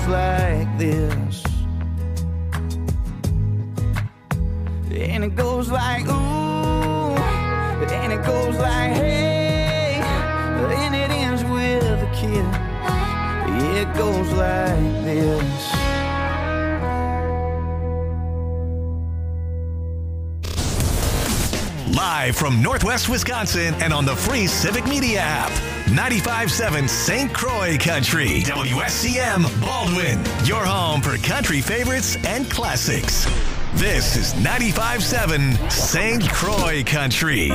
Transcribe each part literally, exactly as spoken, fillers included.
goes like this. And it goes like ooh, and it goes like hey, and it ends with a kiss. It goes like this. Live from Northwest Wisconsin and on the free Civic Media app. ninety-five point seven Saint Croix Country. W S C M Baldwin. Your home for country favorites and classics. This is ninety-five point seven Saint Croix Country.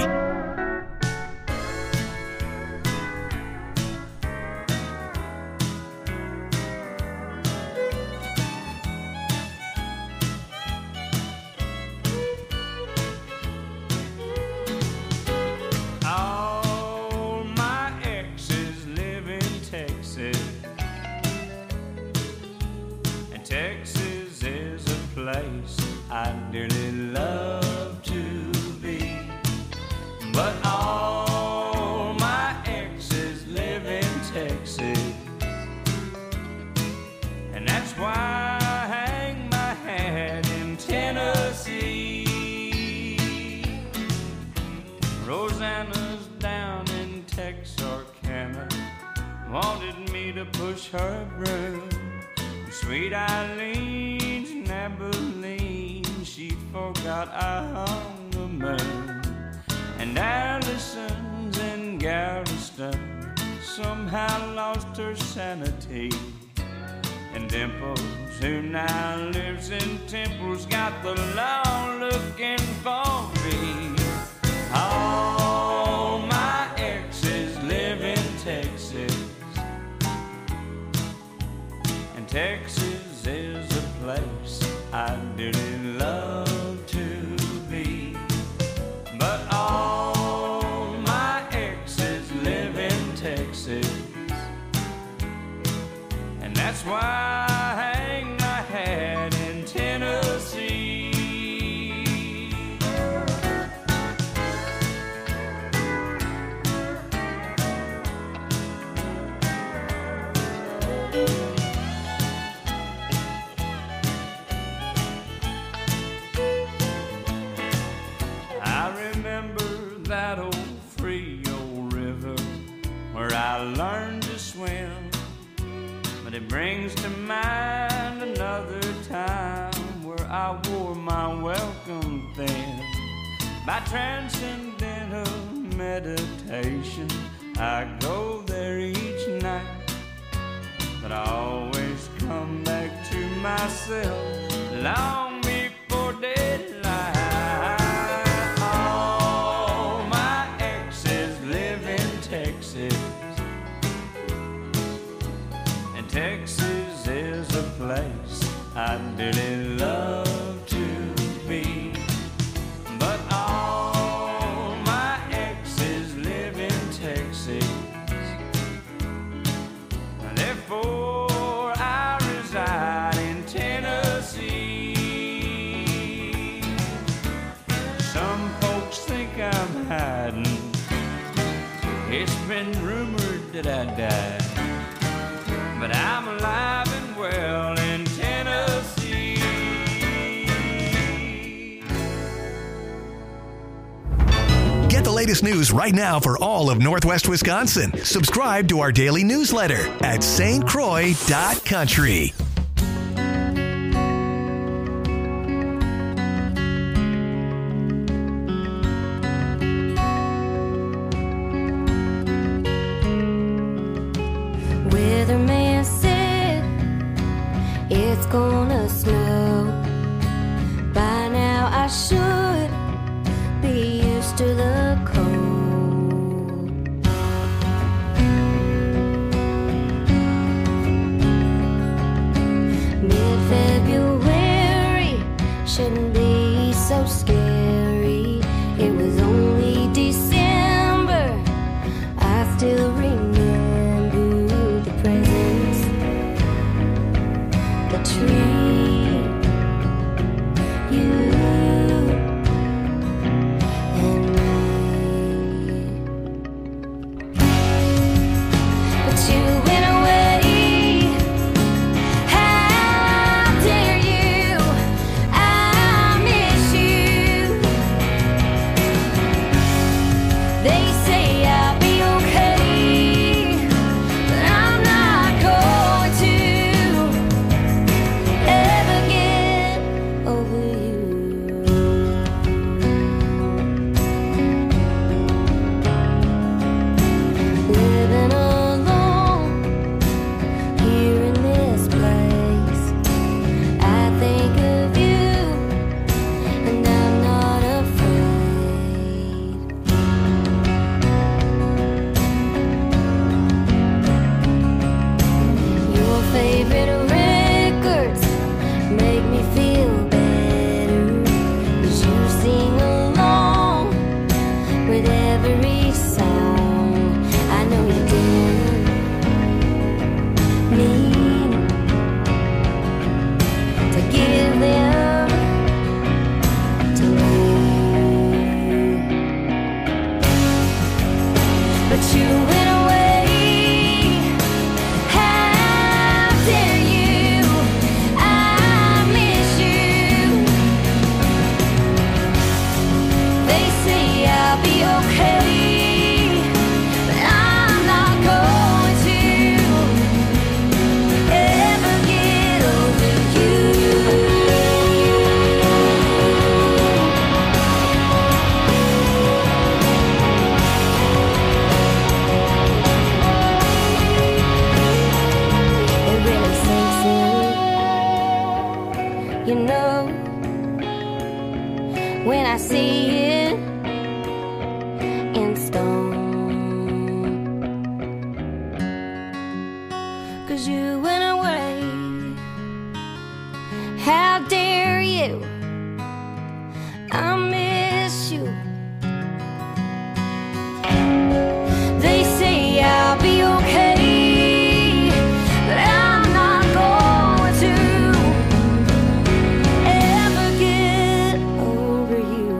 News right now for all of Northwest Wisconsin. Subscribe to our daily newsletter at S T Croix dot country. Weatherman said it's gonna snow. By now I should be used to the cold. Mid-February shouldn't be so scary. It was only December. I still remember the presents, the tree, you and me. But you went away, favorite records make me feel better, 'cause you sing along with every song. I know you didn't mean to give them to me, but you went away. How dare you? I miss you. They say I'll be okay, but I'm not going to ever get over you. It really sinks in, you know, when I see it in stone. 'Cause you went away. How dare you? I miss you. They say I'll be okay, but I'm not going to ever get over you.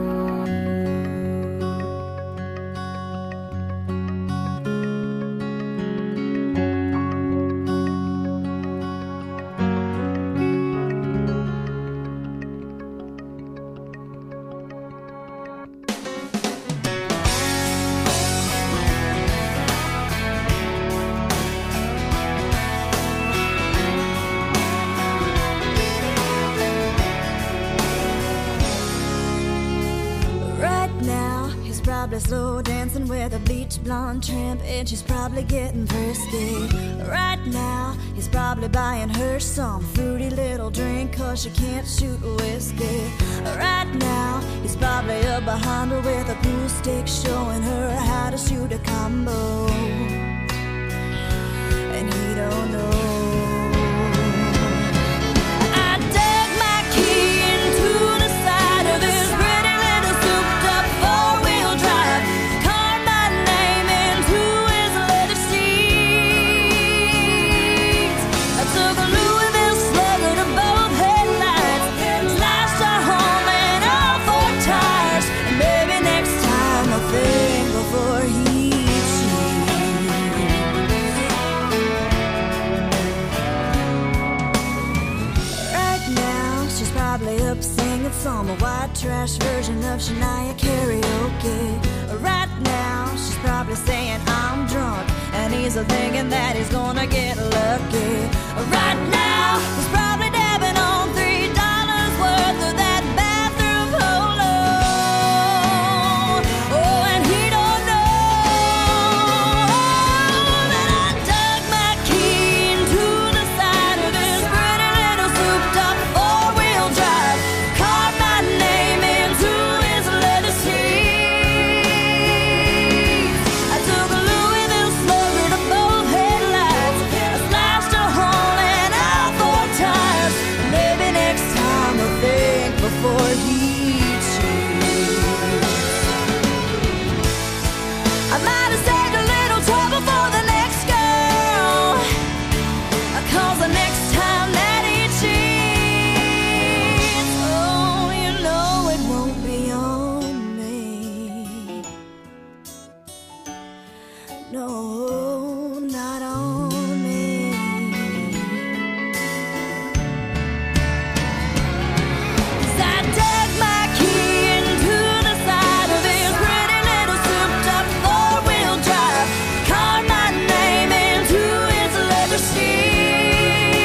Right now, he's probably slow dancing with a bleach blonde tramp, and she's probably getting frisky. Right now, he's probably buying her some fruity little drink, 'cause she can't shoot whiskey. Right now, he's probably up behind her with a pool stick, showing her how to shoot a combo. And he don't know. I dug my key into the side of this pretty little souped-up four-wheel drive, carved my name into his leather seats. I took a Louisville Slugger to both headlights, slashed a hole in all four tires, and maybe next time I'll think before he cheats. Right now, she's probably up singing some white trash version of Shania karaoke. Right now, she's probably saying I'm drunk, and he's thinking that he's gonna get lucky. Right now, he's probably dabbing on three dollars worth of that bathroom polo. Oh, and he don't know that I dug my key into the side of this pretty little souped-up four-wheel drive, carved my name into his leather seats. I took a Louisville Slugger to both headlights, I slashed a hole in all four tires. Maybe next time I'll think before he cheats. I might have saved a little trouble for the next girl, 'cause the next time that he cheats, oh, you know it won't be on me. No, not on me. 'Cause I dug my key into the side of this pretty little souped-up four-wheel drive, carved my name into his leather seats.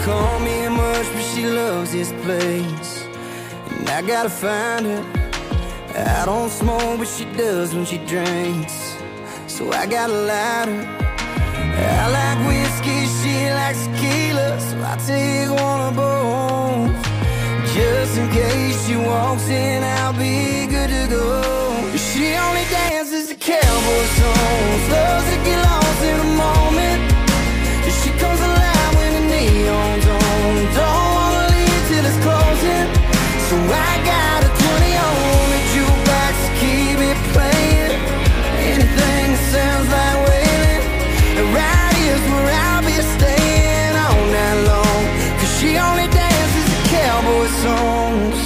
call me much, but she loves this place. And I gotta find her. I don't smoke, but she does when she drinks. So I got a lighter. I like whiskey, she likes tequila, so I take one of both. Just in case she walks in, I'll be good to go. She only dances to cowboy songs, loves to get lost in a moment. She comes alive when the neon's on, don't wanna leave till it's closing. So I got a twenty on the jukebox to keep it playing. Anything that sounds like wailing, right here's where I'll be staying all night long. Cause she only dances to cowboy songs.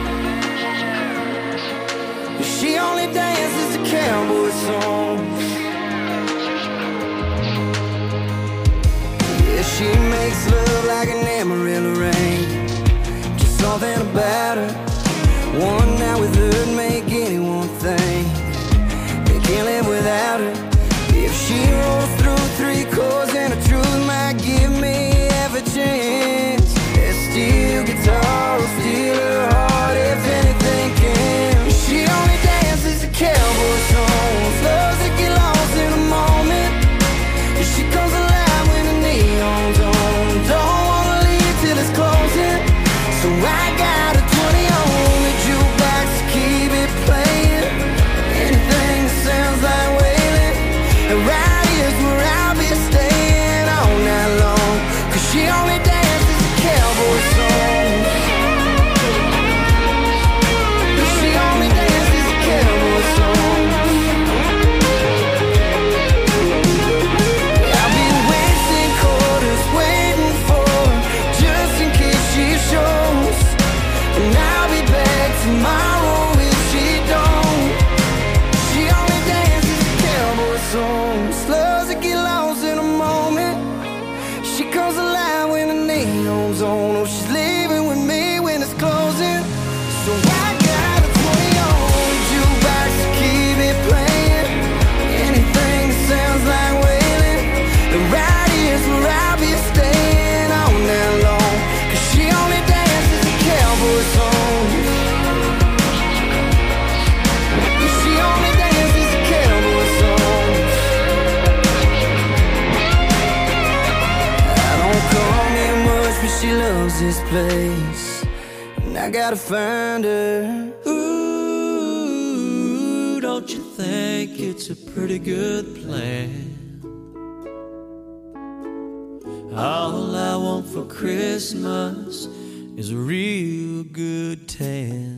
She only dances to cowboy songs. Yeah, she makes love like an Amarillo rain. Just something about her. One night with her'd make anyone think they can't live without her. If she rolls through three chords and the truth might give me half a chance, that steel guitar will steal her heart if anything can. She only dances to cowboy songs, loves to get lost in a moment. She comes alive when the neon's on, don't wanna leave till it's closing. So I got a twenty on the jukebox to keep it playing. Anything that sounds like wailing, and right here's where I'll be staying all night long. Cause she only dances to cowboy songs. She only dances to cowboy songs. I've been wasting quarters waiting for her, just in case she shows. And I'll be back tomorrow if she don't. She only dances to cowboy songs, loves to get lost in a moment. She comes alive when the neon's on. Oh, she's leaving with me when it's closing. So I got a twenty on the jukebox to keep it playing. Anything that sounds like wailing, the right here's where I'll be staying all night long. Cause she only dances to cowboy songs. She only dances to cowboy songs. I don't call me much, but she loves this place. And I gotta find her. Ooh, don't you think it's a pretty good plan? All I want for Christmas is a real good tan.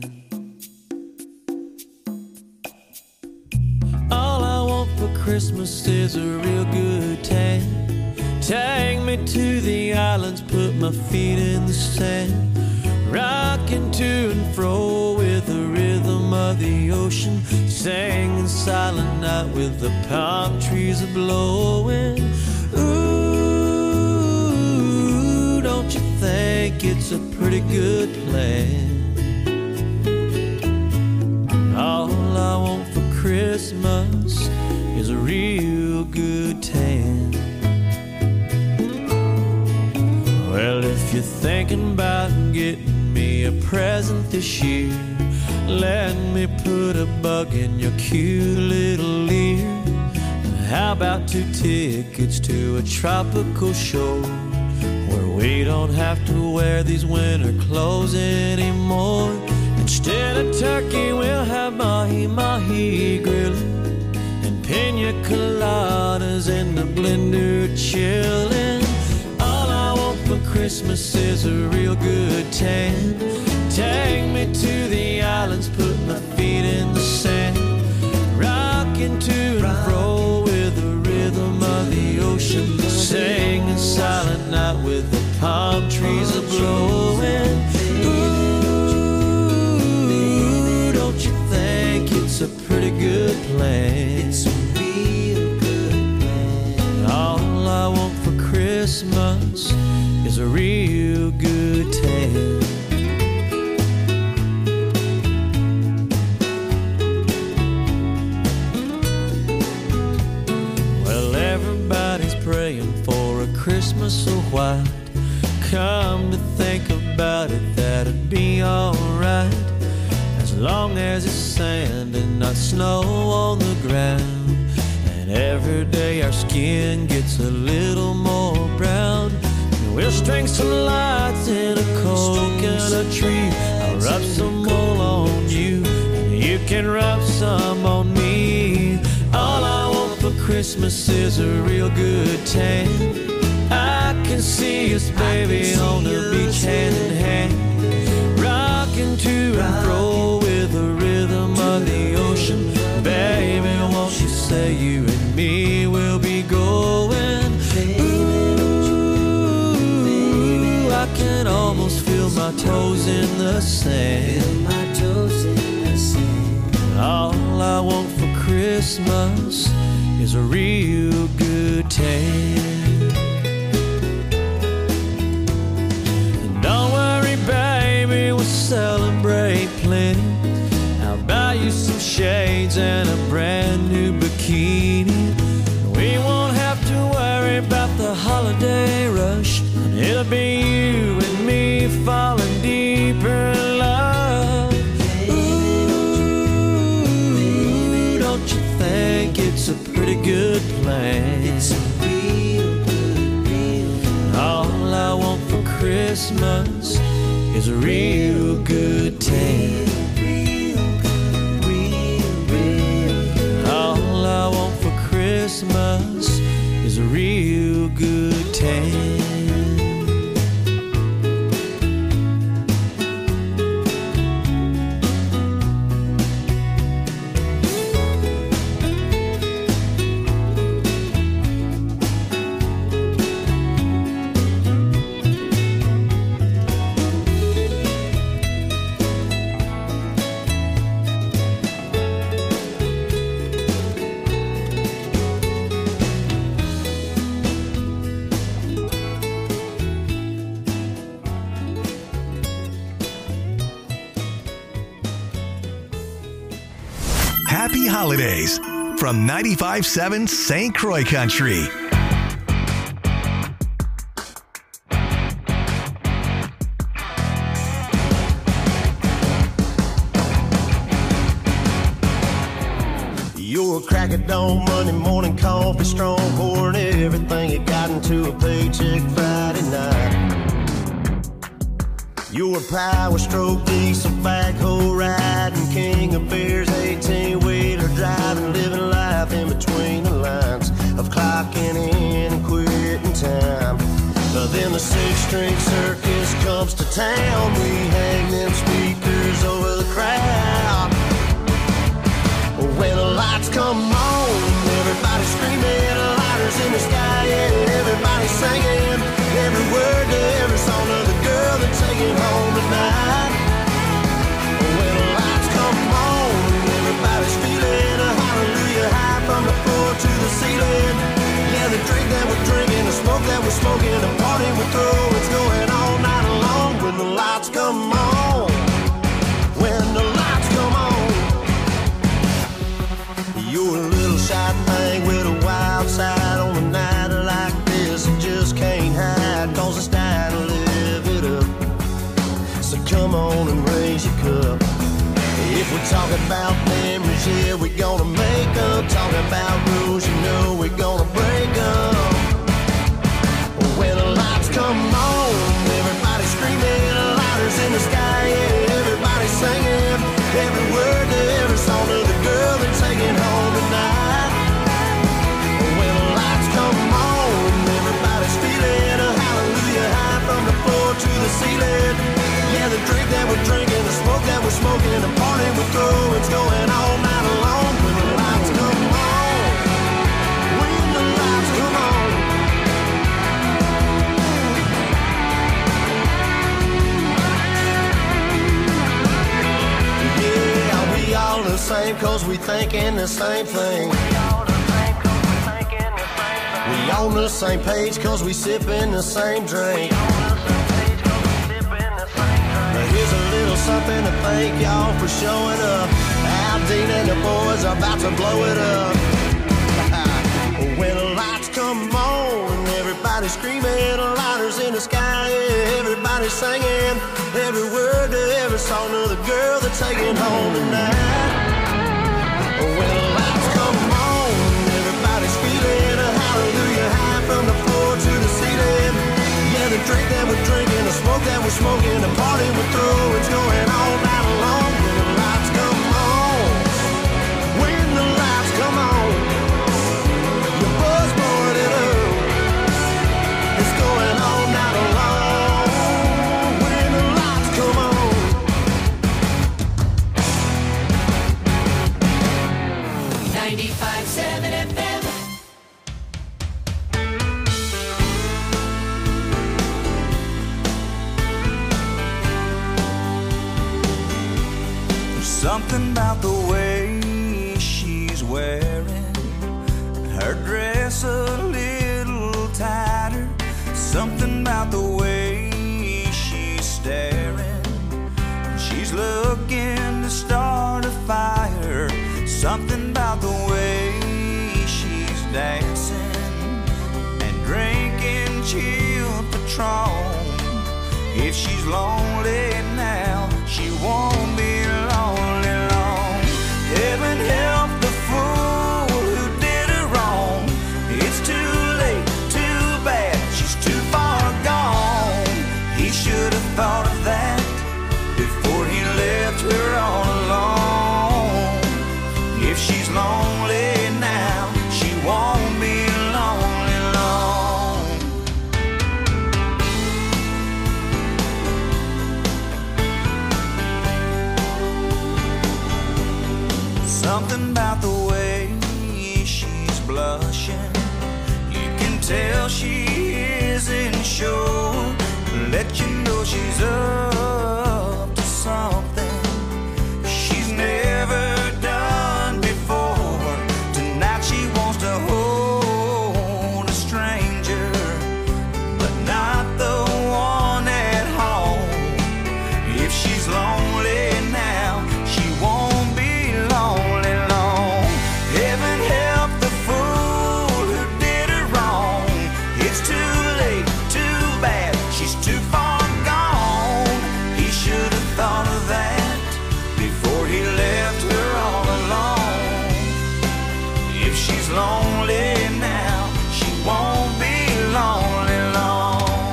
All I want for Christmas is a real good tan. Take me to the islands, put my feet in the sand, rocking to and fro with the rhythm of the ocean, singing Silent Night with the palm trees a blowing. Ooh, don't you think it's a pretty good plan? All I want for Christmas is a real good tan. Well, if you're thinking about getting me a present this year, let me put a bug in your cute little ear. How about two tickets to a tropical shore, where we don't have to wear these winter clothes anymore? Instead of turkey, we'll have mahi-mahi grilling and pina coladas in the blender chilling. For Christmas is a real good tan. Take me to the islands, put my feet in the sand, rocking to and fro with the rhythm of the ocean, singing Silent Night with the palm trees a blowing. Ooh, don't you think it's a pretty good plan? It's a real good plan. All I want for Christmas is a real good tan. Well, everybody's praying for a Christmas so white. come to think about it, that'd be alright, as long as it's sand and not snow on the ground. And every day our skin gets a little more brown. And we'll string some lights in a coconut tree. I'll rub some wool on you, and you can rub some on me. All I want for Christmas is a real good tan. I can see us, baby, on the beach hand in hand, rocking to and fro with the rhythm of the ocean. Baby, won't you say you and me will be going? Ooh, I can almost feel my toes in the sand. All I want for Christmas is a real good tan. Don't worry, baby, we'll celebrate plenty. I'll buy you some shades and a brand new bikini. We won't have to worry about the holiday rush, and it'll be you and me falling deeper in love. Ooh, don't you think it's a pretty good plan? It's a real good deal. All I want for Christmas is a real good tan. All I want for Christmas is a real good tan. Happy holidays from ninety-five point seven Saint Croix Country. You're a crack at dawn, Monday morning coffee, strong pouring everything you got into a paycheck Friday night. You're a power stroke, diesel backhoe riding, king of beers, eighteen-wheeler driving, living life in between the lines of clocking in and quitting time. But then the six-string circus comes to town, we hang them speakers over the crowd. When the lights come on, everybody's screaming, lighters in the sky, and everybody's singing every word to every song of the girl they're taking home tonight. When the lights come on, everybody's feeling a hallelujah high from the floor to the ceiling. Yeah, the drink that we're drinking, the smoke that we're smoking, the party we're throwing, it's going all night long. When the lights come on, when the lights come on. You're a little shy thing with a wild side on a night like this. You just can't hide, cause it's time to live it up. So come on and raise your cup. If we're talking about memories, yeah, we're gonna make up. Talking about rules, you know we're gonna break up. When the lights come on, everybody's screaming, lighters in the sky, yeah, everybody's singing every word to every song of the girl they're taking home tonight. When the lights come on, everybody's feeling a hallelujah high from the floor to the ceiling. Yeah, the drink that we're drinking, the smoke that we're smoking, the party we're throwing, it's going all night long. When the lights come on, when the lights come on. Yeah, we all the same cause we thinking the same thing. We on the same page cause we sipping the same drink. Here's a little something to thank y'all for showing up. Al Dean and the boys are about to blow it up. When the lights come on, everybody screaming, lighters in the sky, yeah, ninety-five point seven F M. Something about the way she's wearing her dress a little tighter. Something about the way she's staring. She's looking to start a fire. Something about the way she's dancing and drinking chilled Patron. If she's lonely now, she won't be lonely long. Heaven help the fool who did her wrong. It's too late, too bad, she's too far gone. He should have thought of that before he left her all alone. If she's lonely now, she won't be lonely long. Something about the way she's blushing, you can tell she isn't sure. Let you know she's up to something she's never done before. Tonight she wants to hold a stranger, but not the one at home. If she's lonely now, she won't be lonely long. Heaven help the fool who did her wrong. It's too late, too bad, she's too far gone. He should have thought of that before he left her all alone. If she's lonely now, she won't be lonely long.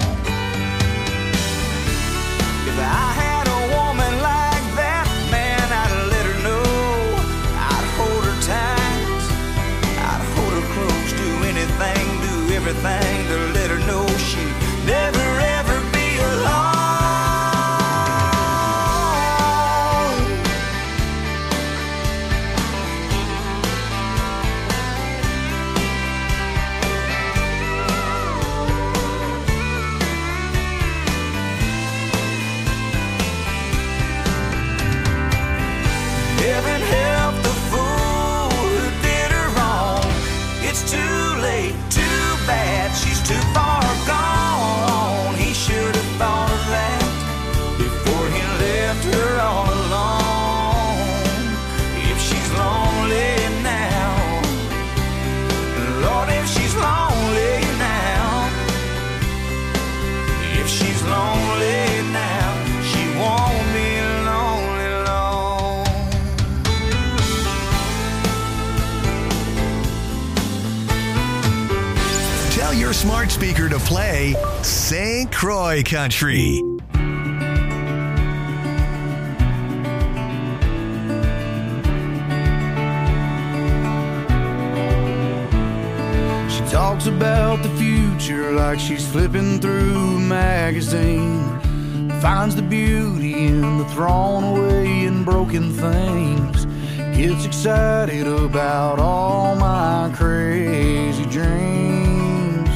If I had a woman like that, man, I'd let her know. I'd hold her tight, I'd hold her close, do anything, do everything to let her know she'd never ever be alone. Heaven help the fool who did her wrong. It's too late, too bad, she's too far gone. He should have thought of that before he left her all alone. If she's lonely now, Lord, if she's lonely now, if she's lonely now, she won't be lonely long. Tell your smart speaker to play Saint Croix Country. She talks about the future like she's flipping through a magazine. Finds the beauty in the thrown away and broken things. Gets excited about all my crazy dreams.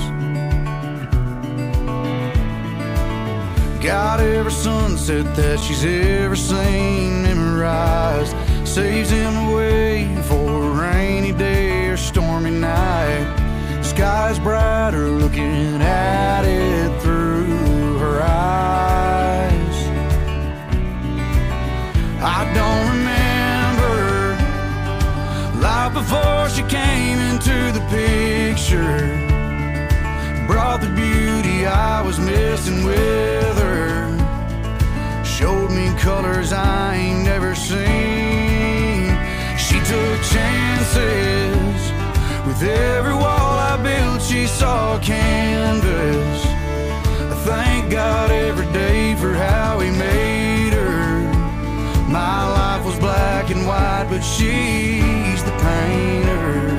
Got every sunset that she's ever seen memorized. Saves him away for a rainy day or stormy night. Sky's brighter looking at it through her eyes. I don't remember life before she came into the picture. Brought the beauty I was missing with her. Showed me colors I ain't never seen. She took chances. With every wall I built, she saw a canvas. I thank God every day for how he made her. My life was black and white, but she's the painter.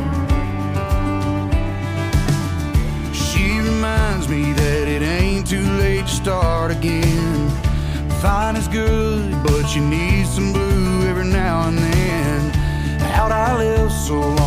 She reminds me that it ain't too late to start again. Fine is good, but you need some blue every now and then. How'd I live so long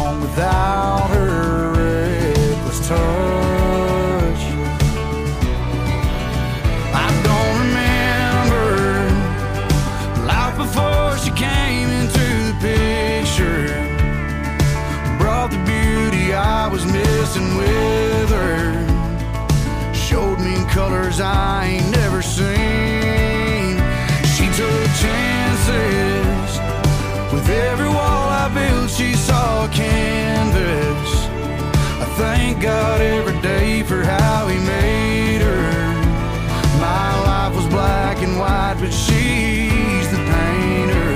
messing with her. Showed me colors I ain't never seen. She took chances. With every wall I built, she saw a canvas. I thank God every day for how he made her. My life was black and white, but she's the painter.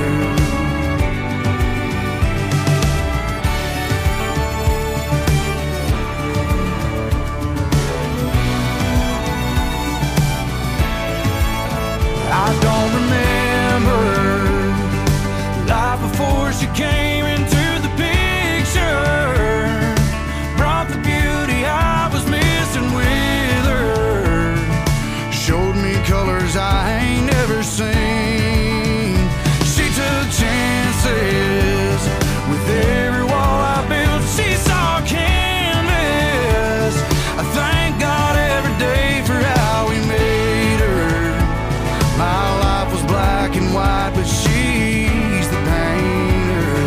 I don't remember life before she came into the picture. Brought the beauty I was missing with her. Showed me colors I ain't never seen. She took chances. With every wall I built, she saw canvas. I thank God every day for how he made her. My life was black and white, but she's the painter.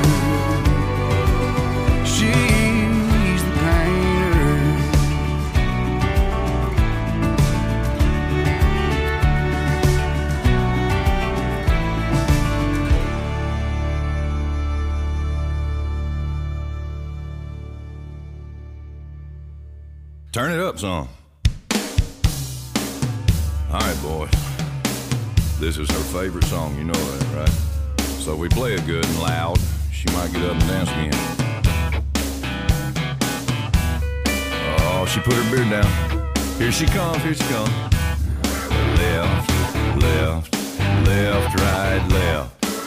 She's the painter. Turn it up some. All right, boys. This is her favorite song, you know that, right? So we play it good and loud. She might get up and dance again. Oh, she put her beard down. Here she comes, here she comes. Left, left, left, right, left.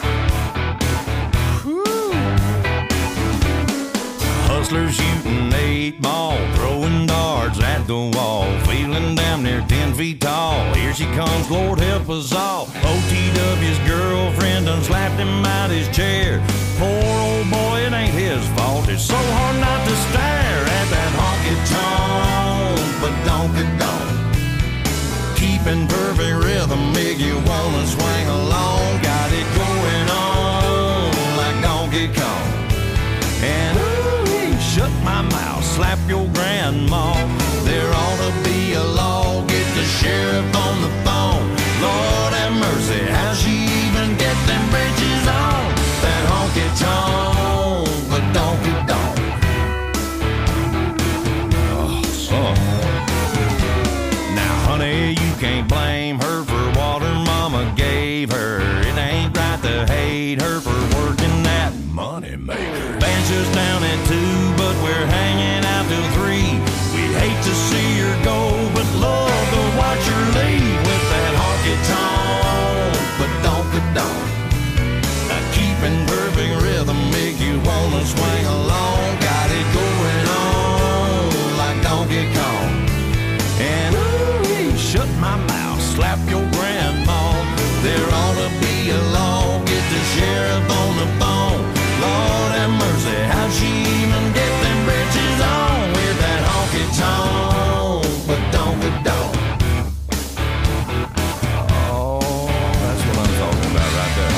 Hustlers shooting eight ball, throwing darts at the wall, feeling damn near ten feet tall. Here she comes, Lord help us all. O T W's girlfriend done slapped him out his chair. Poor old boy, it ain't his fault. It's so hard not to stare at that honky-tonk, but donky-donk. Keeping perfect rhythm, make you wanna swing along. Got it going on like Donkey Kong. And shut my mouth, slap your grandma. There ought to be a law, get the sheriff on the phone. Lord have mercy, how she even get them bridges on? That honky-tonk, but donkey-donk. Oh, son. Now, honey, you can't blame her for what her mama gave her. It ain't right to hate her for working that money maker. Bench us down at two, but we're hanging out till three. We'd hate to see her go, but love to watch her leave with that honky-tonk, but donky-donk. Now keeping perfect rhythm make you wanna swing along. Got it going on like Donkey Kong. And ooh, shut my mouth, slap your grandma. There ought to be a law, get the sheriff on the phone. Lord have mercy, how'd she even get them britches on with that honky-tonk, but donky-donk? Oh, that's what I'm talking about right there.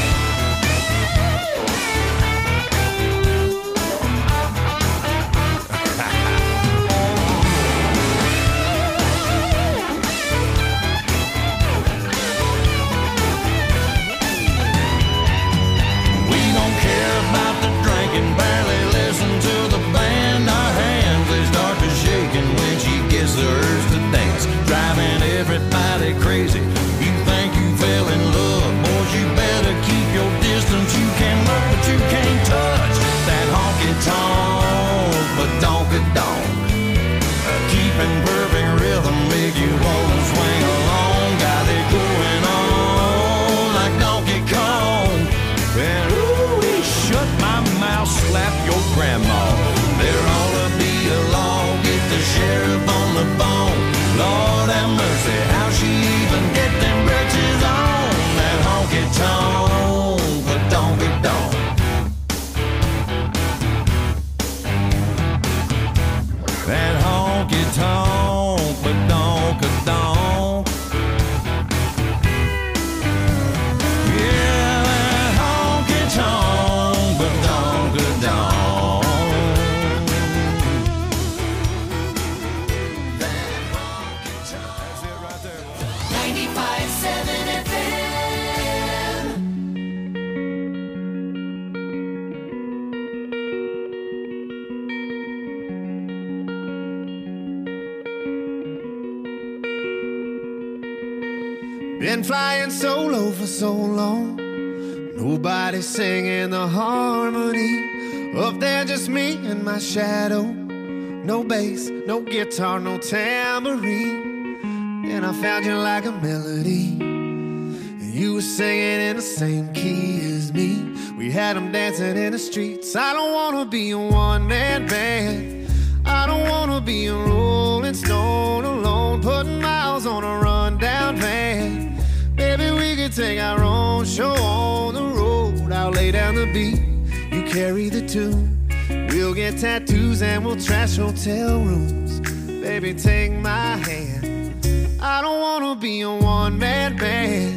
We don't care about the drinking, barely listen to the band. Our hands, they start to shaking when she gets the urge to dance, driving everybody crazy. You think you fell in love, boys, you better keep your distance. You can look, but you can't touch that honky-tonk, but donky-donk. Keeping perfect rhythm make you wanna swing along. Got it going on like Donkey Kong. And ooh, shut my mouth, slap your grandma. There ought to be a law, get the sheriff on the phone. Lord have mercy, how she even get them britches on? That honky-tonk, but donky-donk. That honky-tonk, but donky-donk. Yeah, that honky-tonk, but donky-donk. Been flying solo for so long, nobody singing the harmony. Up there just me and my shadow. No bass, no guitar, no tambourine. And I found you like a melody, and you were singing in the same key as me. We had them dancing in the streets. I don't wanna be a one-man band. I don't wanna be a rolling stone alone, putting miles on a rundown van. Baby, we could take our own show on the road. I'll lay down the beat, you carry the tune. We'll get tattoos and we'll trash hotel rooms. Baby, take my hand. I don't wanna be a one-man band.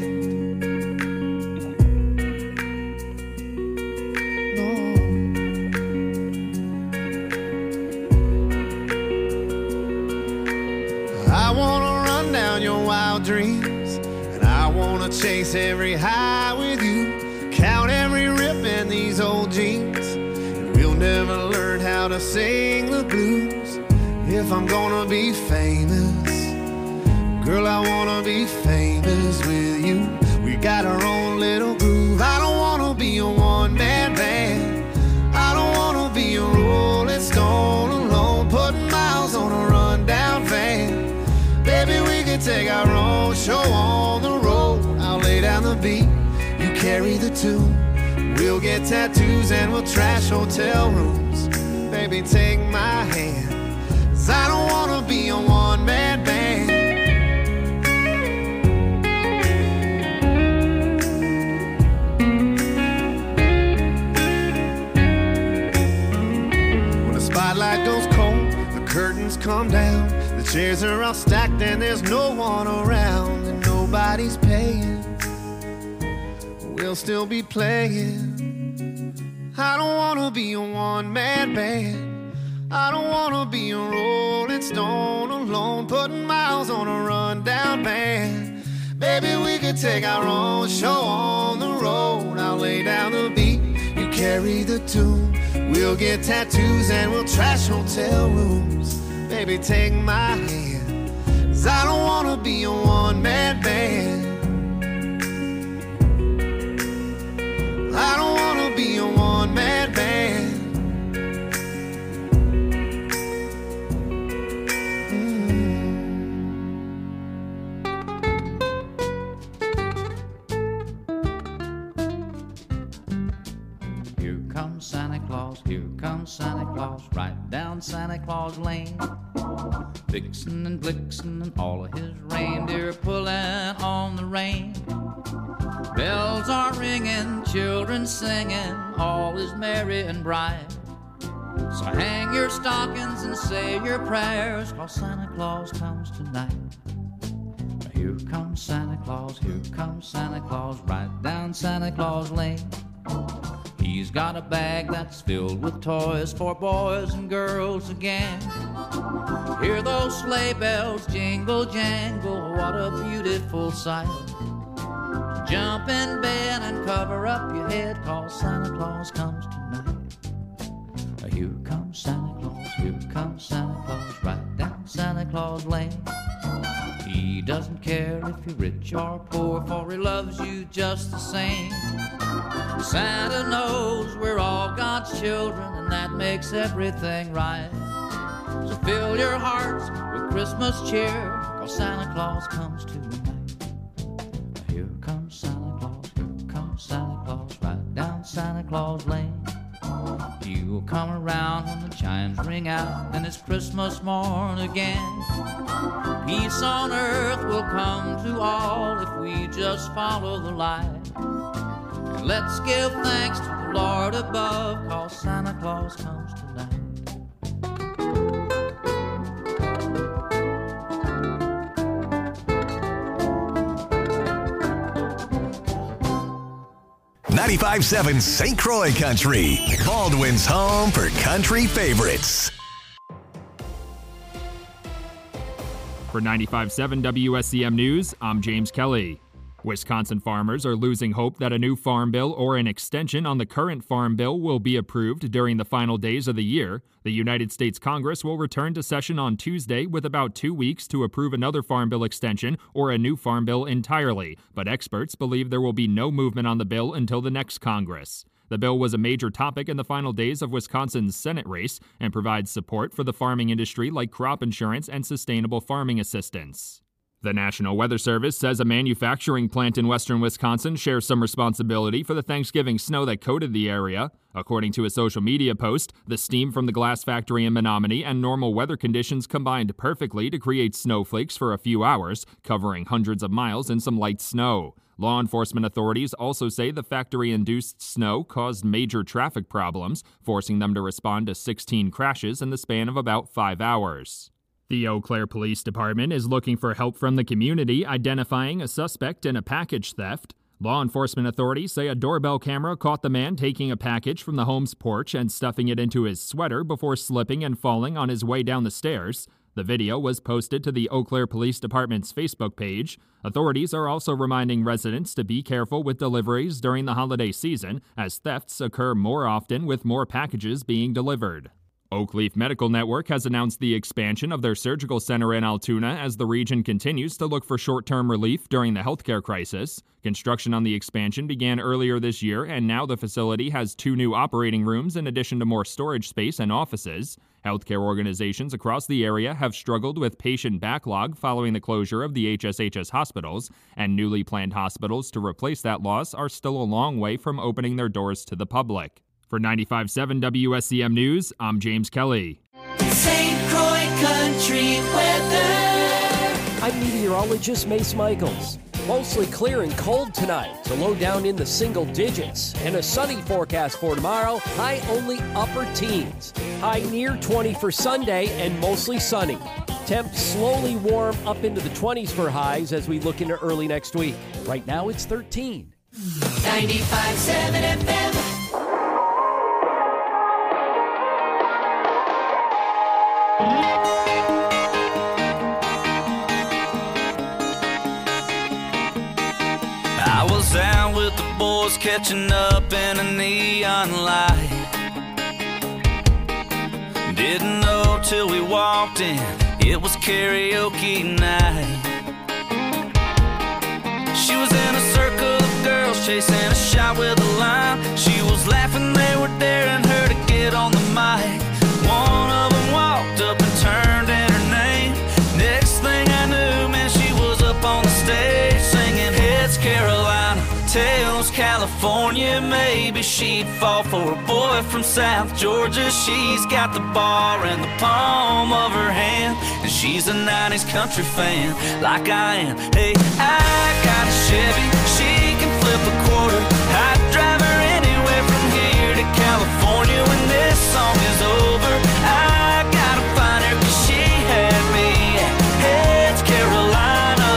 I wanna run down your wild dreams, and I wanna chase every high with you, count every rip in these old jeans, and we'll never learn how to sing the blues. If I'm gonna be famous, girl, I wanna be famous with you. We got our own little groove. I don't wanna be a one-man band. I don't wanna be a rolling stone alone, putting miles on a rundown van. Baby, we can take our own show on the road. I'll lay down the beat, you carry the tune. We'll get tattoos and we'll trash hotel rooms. Baby, take my hand, 'cause I don't wanna be a one-man band. When the spotlight goes cold, the curtains come down, the chairs are all stacked and there's no one around, and nobody's paying. We'll still be playing. I don't wanna be a one-man band. I don't wanna be a rolling stone alone, putting miles on a rundown van. Baby, we could take our own show on the road. I'll lay down the beat, you carry the tune. We'll get tattoos and we'll trash hotel rooms. Baby, take my hand, 'cause I don't wanna be a one-man band. I don't wanna be a one-man band. Here comes Santa Claus, here comes Santa Claus, right down Santa Claus Lane. Vixen and Blixen and all of his reindeer pulling on the rein. Bells are ringing, children singing, all is merry and bright. So hang your stockings and say your prayers, 'cause Santa Claus comes tonight. Here comes Santa Claus, here comes Santa Claus, right down Santa Claus Lane. He's got a bag that's filled with toys for boys and girls again. Hear those sleigh bells jingle jangle, what a beautiful sight. Jump in bed and cover up your head, 'cause Santa Claus comes tonight. Here comes Santa Claus, here comes Santa Claus, right down Santa Claus Lane. He doesn't care if you're rich or poor, for he loves you just the same. Santa knows we're all God's children, and that makes everything right. So fill your hearts with Christmas cheer, 'cause Santa Claus comes tonight. Here comes Santa Claus, here comes Santa Claus, right down Santa Claus Lane. He will come around when the chimes ring out, and it's Christmas morn again. Peace on earth will come to all if we just follow the light. And let's give thanks to the Lord above, 'cause Santa Claus comes tonight. ninety-five seven Saint Croix Country, Baldwin's home for country favorites. For ninety-five seven W S C M News, I'm James Kelly. Wisconsin farmers are losing hope that a new farm bill or an extension on the current farm bill will be approved during the final days of the year. The United States Congress will return to session on Tuesday with about two weeks to approve another farm bill extension or a new farm bill entirely, but experts believe there will be no movement on the bill until the next Congress. The bill was a major topic in the final days of Wisconsin's Senate race and provides support for the farming industry like crop insurance and sustainable farming assistance. The National Weather Service says a manufacturing plant in western Wisconsin shares some responsibility for the Thanksgiving snow that coated the area. According to a social media post, the steam from the glass factory in Menominee and normal weather conditions combined perfectly to create snowflakes for a few hours, covering hundreds of miles in some light snow. Law enforcement authorities also say the factory-induced snow caused major traffic problems, forcing them to respond to sixteen crashes in the span of about five hours. The Eau Claire Police Department is looking for help from the community identifying a suspect in a package theft. Law enforcement authorities say a doorbell camera caught the man taking a package from the home's porch and stuffing it into his sweater before slipping and falling on his way down the stairs. The video was posted to the Eau Claire Police Department's Facebook page. Authorities are also reminding residents to be careful with deliveries during the holiday season, as thefts occur more often with more packages being delivered. Oakleaf Medical Network has announced the expansion of their surgical center in Altoona as the region continues to look for short-term relief during the healthcare crisis. Construction on the expansion began earlier this year, and now the facility has two new operating rooms in addition to more storage space and offices. Healthcare organizations across the area have struggled with patient backlog following the closure of the H S H S hospitals, and newly planned hospitals to replace that loss are still a long way from opening their doors to the public. For ninety-five point seven W S C M News, I'm James Kelly. Saint Croix Country Weather. I'm meteorologist Mace Michaels. Mostly clear and cold tonight. The low down in the single digits. And a sunny forecast for tomorrow. High only upper teens. High near twenty for Sunday and mostly sunny. Temps slowly warm up into the twenties for highs as we look into early next week. Right now it's thirteen. ninety-five point seven F M. I was out with the boys catching up in a neon light. Didn't know till we walked in, it was karaoke night. She was in a circle of girls chasing a shot with a line. She was laughing, they were daring her to get on the mic. One of them walked up and turned in her name. Next thing I knew, man, she was up on the stage singing Heads Carolina, Tails California. Maybe she'd fall for a boy from South Georgia. She's got the bar in the palm of her hand, and she's a nineties country fan like I am. Hey, I got a Chevy, she can flip a quarter. I'd drive her anywhere from here to California. When this song is over, I gotta find her, 'cause she had me at Heads Carolina.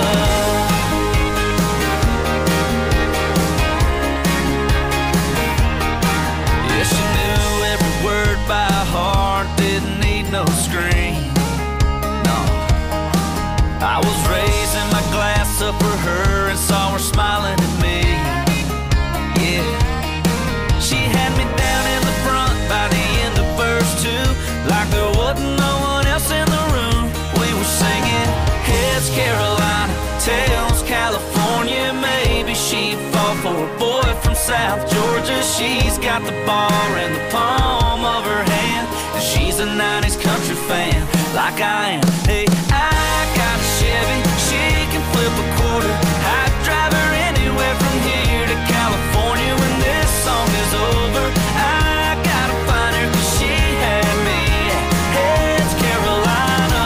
Yeah, she knew every word by heart, didn't need no screen. No, I was raising my glass up for her and saw her smiling at me. Yeah, she had me down in the front by the end of verse two, like there wasn't no one else in the room. We were singing Heads Carolina, Tails California. Maybe she'd fall for a boy from South Georgia. She's got the bar in the palm of her hand, and she's a nineties country fan like I am. Hey, I got a Chevy, she can flip a quarter. I'd drive her anywhere from here to California. When this song is over, I gotta find her, 'cause she had me at Heads Carolina.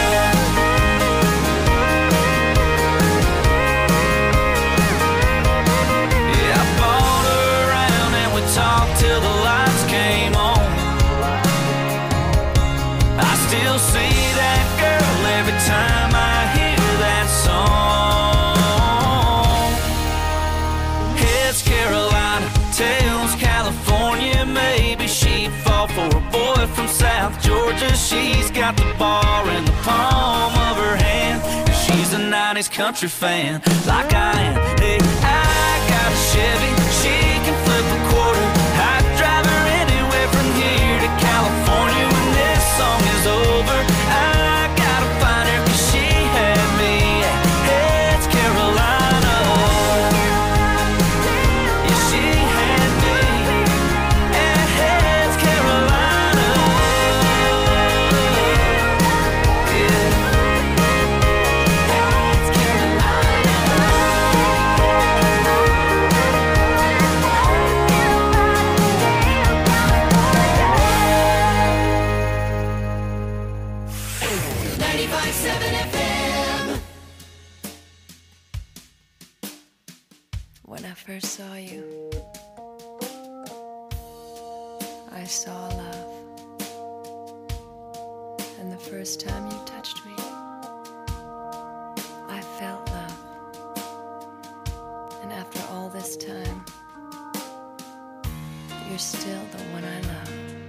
Yeah, I bought her around and we talked till the lights came on. I still see that girl every time I hear that song. Heads Carolina, Tails California. Maybe she'd fall for a boy from South Georgia. She's got the bar in the palm of her hand, and she's a nineties everybody's country fan, like I am. Hey, I got a Chevy, she can flip a quarter. I'd drive her anywhere from here to California. When this song is over, I gotta find her, 'cause she had me at Heads Carolina. Yeah, she had me at Heads Carolina. Yeah. Heads Carolina. ninety-five seven F M. When I first saw you, I saw love. And the first time you touched me, I felt love. And after all this time, you're still the one I love.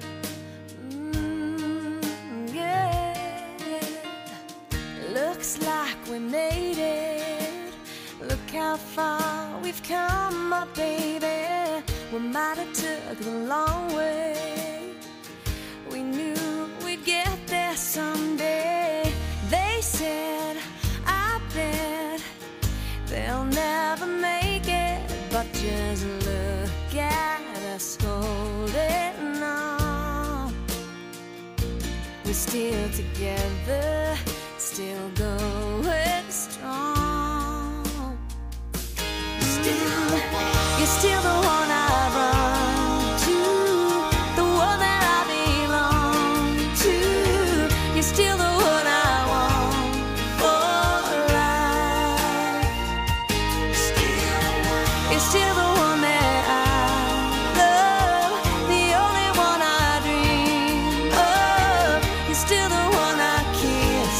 Mm, yeah. Looks like we made it. Look how far we've come, my baby. We might have took the long way. We knew we'd get there someday. They said, I bet they'll never make it. But just look at us holding on. We're still together, still going strong. Still, you're still the one I run to, the one that I belong to. You're still the one I want for life. Still, you're still the one that I love, the only one I dream of. You're still the one I kiss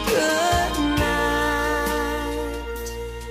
goodnight.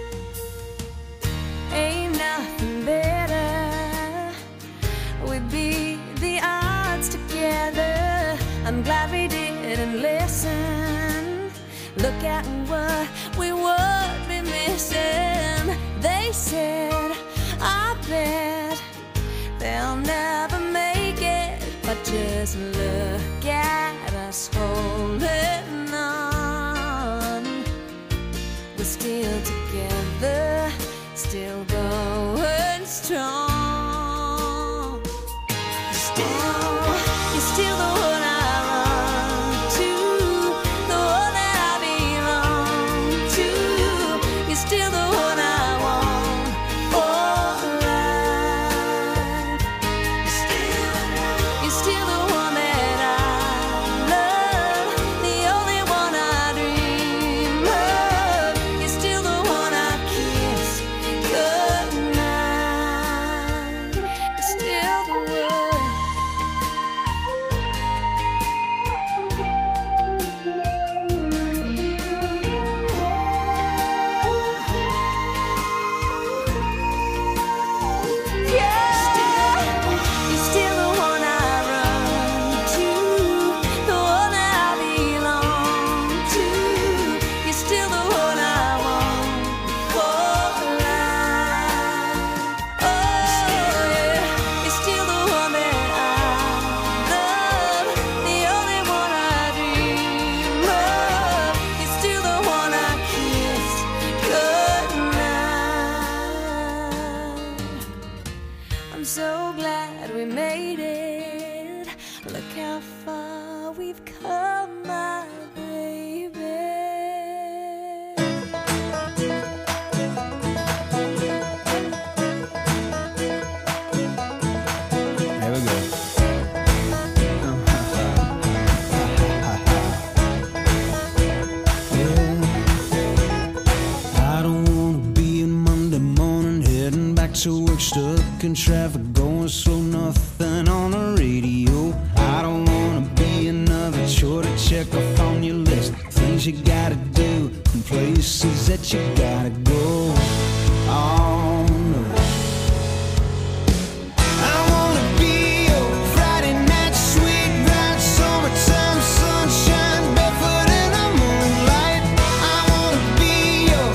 Ain't nothing better. We'd beat the odds together. I'm glad we didn't listen. Look at what we would be missing. They said, I bet they'll never make it. But just look at us holding on. We're still together, still going strong. Still, you're still the one I run to, the one that I belong to. You're still the one I want for life. Still, you're still the one that I love, the only one I dream of. You're still the one I kiss goodnight. You're still the one. Yeah, you're still the one I run to, the one that I belong to. You're still the one I want for life. Oh yeah, you're still the one that I love, the only one I dream of. You're still the one I kiss goodnight. I'm so glad we made it. Look how far we've come, my baby. There we go. I don't wanna be a Monday morning heading back to work, stuck in traffic, going slow, nothing on the radio. I don't wanna be another chore to check off on your list, things you gotta do and places that you gotta go. Oh no. I wanna be your Friday night sweet ride, summertime sunshine, barefoot in the moonlight. I wanna be your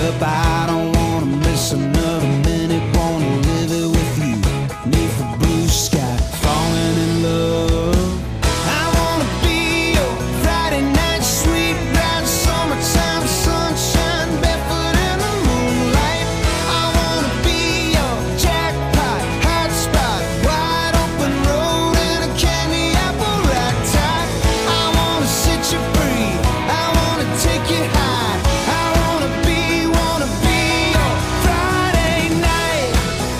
up. I don't wanna miss another minute. Wanna live it with you, neath the blue sky, falling in love. I wanna be your Friday night sweet ride, summertime sunshine, barefoot in the moonlight. I wanna be your jackpot, hot spot, wide open road and a candy apple rack top. I wanna set you free, I wanna take you high. I wanna be, wanna be your Friday night.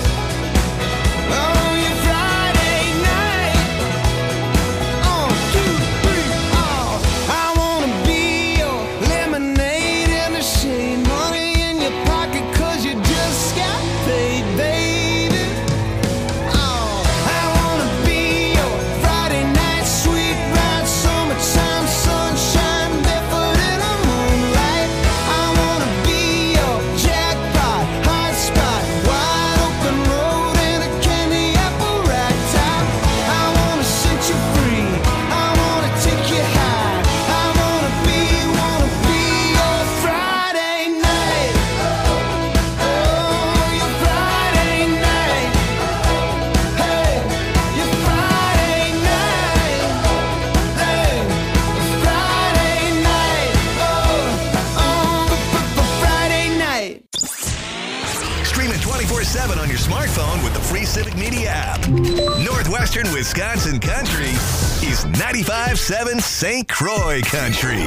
Oh, your Friday night. Oh, two, three, oh. I wanna be your lemonade in the shade, money in your pocket 'cause you just got paid, baby. Oh, I wanna be your Friday night sweet ride, summertime sunshine, barefoot in the moonlight. I wanna be your jackpot, hot spot, wide open road and a candy apple rack top. I wanna set you free, I wanna take you high. I wanna be, wanna be your Friday night. Oh, your Friday night. Hey, your Friday night. Hey, Friday night. Oh, oh, Friday night. Stream it twenty-four seven on your smartphone with the free Civic Media app. Northwestern Wisconsin Country is ninety-five point seven Saint Croix Country.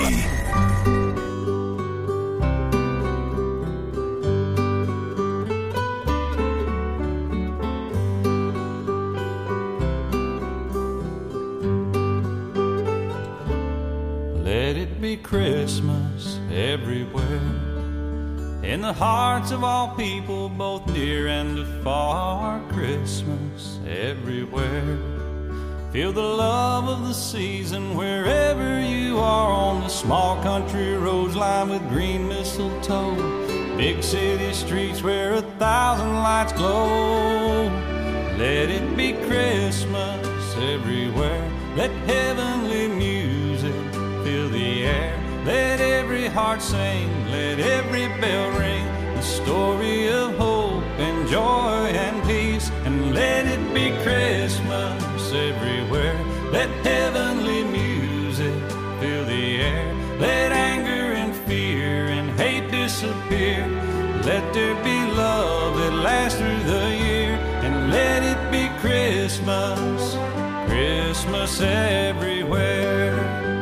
Let it be Christmas everywhere, in the hearts of all people, both near and afar. Christmas everywhere. Feel the love of the season wherever you are, on the small country roads lined with green mistletoe, big city streets where a thousand lights glow. Let it be Christmas everywhere. Let heavenly music fill the air. Let every heart sing, let every bell ring, the story of hope and joy and peace. And let it be Christmas everywhere. Let heavenly music fill the air. Let anger and fear and hate disappear. Let there be love that lasts through the year. And let it be Christmas, Christmas everywhere.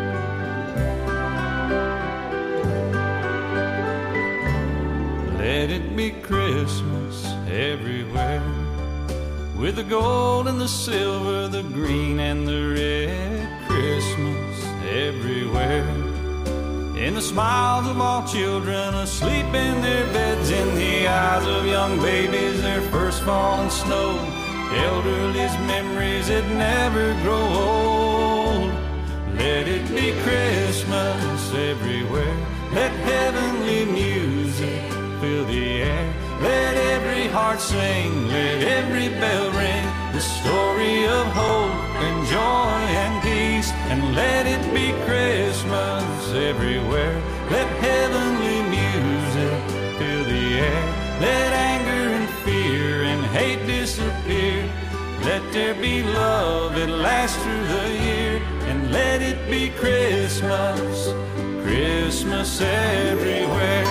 Let it be Christmas everywhere, with the gold and the silver, the green and the red. Christmas everywhere, in the smiles of all children asleep in their beds, in the eyes of young babies, their first falling snow, elderly's memories that never grow old. Let it be Christmas everywhere. Let heavenly music fill the air. Let every heart sing, let every bell ring, the story of hope and joy and peace. And let it be Christmas everywhere. Let heavenly music fill the air. Let anger and fear and hate disappear. Let there be love that lasts through the year. And let it be Christmas, Christmas everywhere.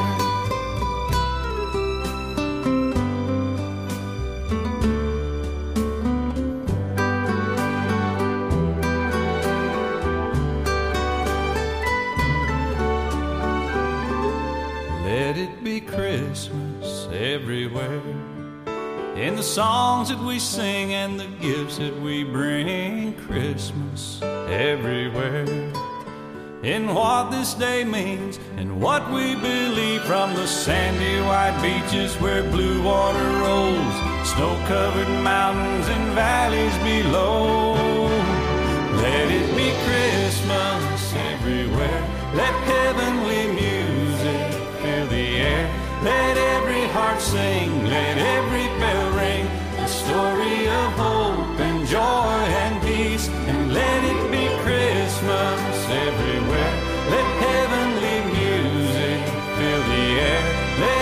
Let it be Christmas everywhere, in the songs that we sing and the gifts that we bring. Christmas everywhere, in what this day means and what we believe, from the sandy white beaches where blue water rolls, snow-covered mountains and valleys below. Let it be Christmas everywhere. Let heavenly music fill the air. Let every heart sing, let every bell ring, the story of hope and joy and peace. And let it be Christmas everywhere. Let heavenly music fill the air. Let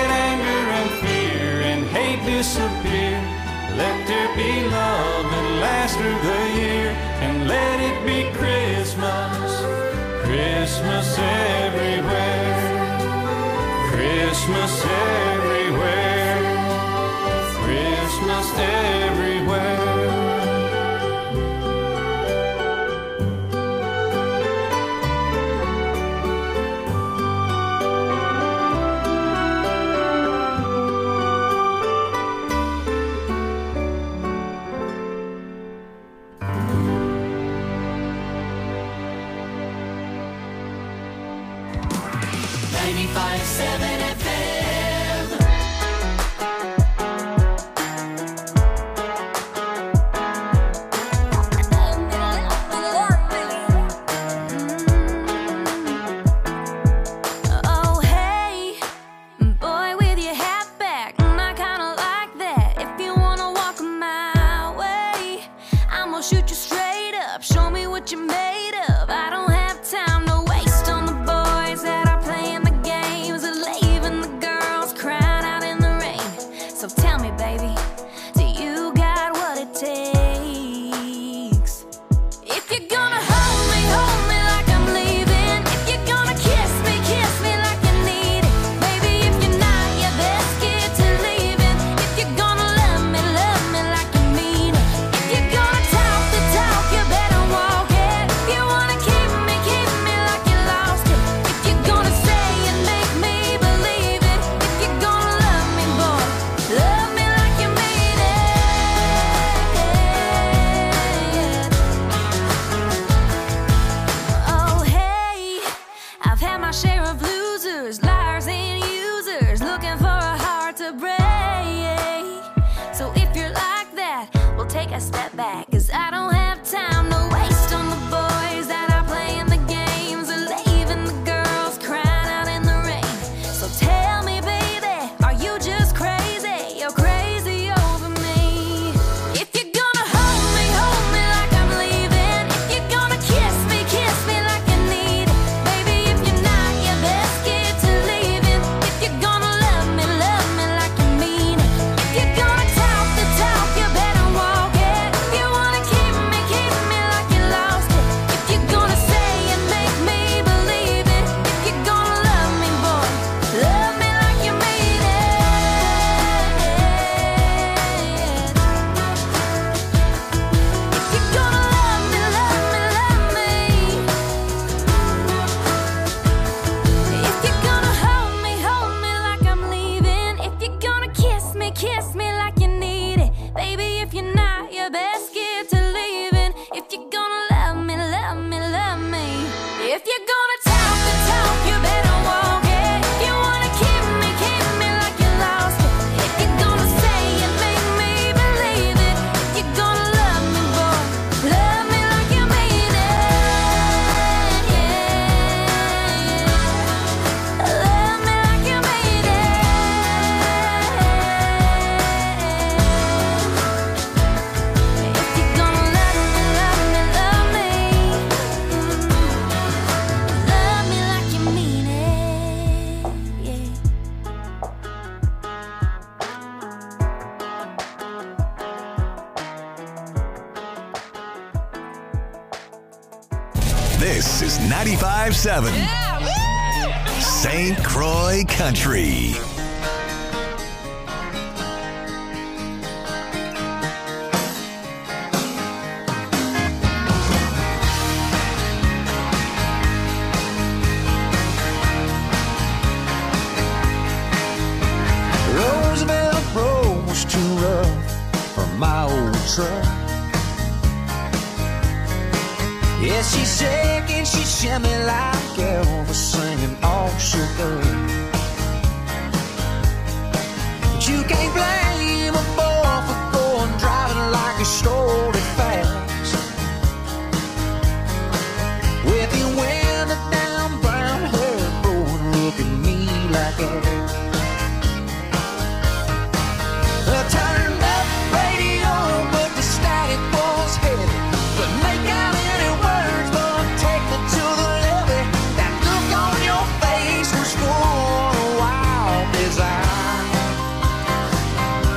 disappear. Let there be love that lasts through the year, and let it be Christmas, Christmas everywhere, Christmas everywhere, Christmas everywhere. ninety-five point seven F M. Oh, hey, boy with your hat back, I kinda like that. If you wanna walk my way, I'm gonna shoot you straight up, show me what you're made of. I don't have time to waste on the boys that are playing the games and leaving the girls crying out in the rain. So tell me, baby, do you got what it takes? If you're gonna hold me, hold me like I'm leaving. If you're gonna kiss me, kiss me like you need it. Baby, if you're not your best kid to leaving. If you're gonna love me, love me like you mean it. If you're gonna talk the talk, you better walk it. If you wanna keep me, keep me like you lost it. If you're gonna say and make me believe it. If you're gonna love me, boy, love me like you mean it. Oh, hey, I've had my share of losers, liars and users, looking for a heart to break. So if you're like that, we'll take a step back, 'cause I don't have time to waste on the boys that are playing the games and leaving the girls crying out in the rain. So tell me, baby, are you just crazy? You're crazy over me. If you're gonna hold me, hold me like I'm leaving. If you're gonna kiss me, kiss me like you need it. Baby, if you're not your best kid to leaving. If you're gonna love me, love me like you mean it. If you're gonna talk the talk, you better walk it. If you wanna keep me, keep me like you lost it. If you're gonna say and make me believe it. If you're gonna love me, boy, love me like you mean it. If you're gonna love me, love me, love me. If you're gonna hold me, hold me like I'm leaving. If you're gonna kiss me, kiss me like you need it. Baby, if you're not your best kid to leaving. If you're gonna love me, love me, love me. If you're gonna talk the talk, you better walk it. If you wanna keep me, keep me like you lost it. If you're gonna say and make me believe it. If you're gonna love me, boy, love me like you mean it. Love me like you mean it. If you're gonna love me, love me, love me. Love me like you mean it. Yeah. This is ninety-five point seven Saint Croix Country. Roosevelt Road was too rough for my old truck. Yeah, she's shaking, she shimmy like Elvis singing all shook up. But you can't blame a boy for going driving like a story fast. With you winded down, brown hair blowing, look at me like that. I turned up radio, but the static was heavy. But make out any words, but take me to the levee. That look on your face was for a wild desire.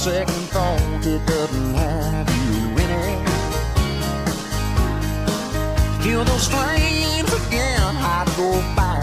second thought it doesn't have you in it. Kill those flames again, I'd go back